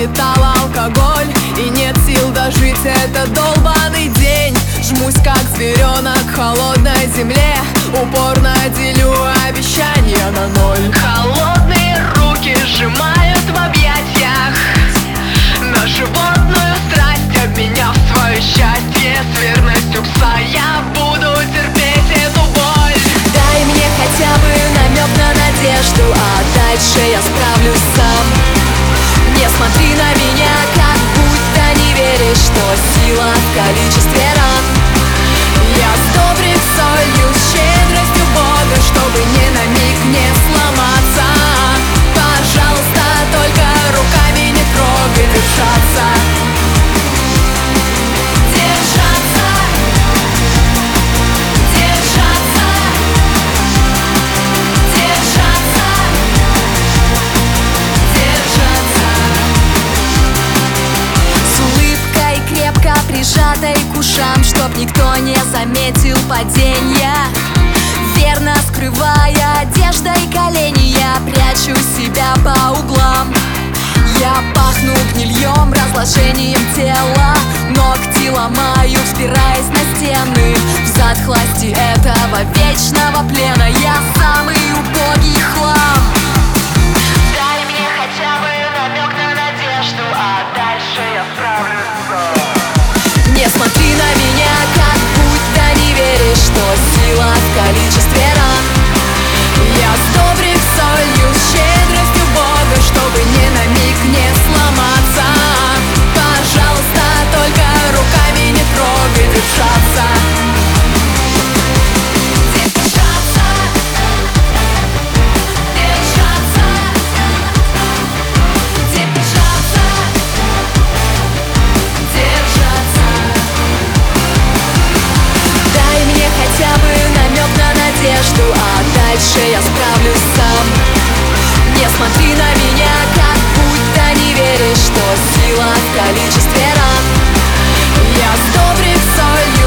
металл, алкоголь, и нет сил дожить этот долбаный день. Жмусь как зверенок к холодной земле, упорно делю обещания на ноль. Холодные руки сжимают в объятиях на животную страсть, обменяв свое счастье с верностью пса. Я буду терпеть эту боль. Дай мне хотя бы намек на надежду, а дальше я справлюсь сам. Не смотри на меня, как будто не веришь, что сила в количестве ран. Я сдобрик солью, с щедростью Бога, чтобы ни на миг не сломаться. Пожалуйста, только руками не трогай, держаться. Держаться. Держаться. Держаться. Держаться. С улыбкой крепко прижатой к ушам, чтоб никто не заметил падения. Верно скрывая одеждой колени, я прячу себя по углам. Я пахну гнильем, разложением тела, ногти ломаю, впираясь на стены. В затхлости этого вечного плена я самый убогий хлам. Дай мне хотя бы намек на надежду, а дальше я справлюсь. Не смотри на меня, как будто не веришь, что сила в количестве ран. Я сдобрик солью, с щедростью Бога, чтобы ни на миг не сломаться. Пожалуйста, только руками не трогай, держаться. Держаться. Держаться. Держаться. Держаться. Дай мне хотя бы намек на надежду, а дальше я справлюсь сам. Не смотри на меня, как будто не веришь, что сила в количестве ран. Я сдобрик солью,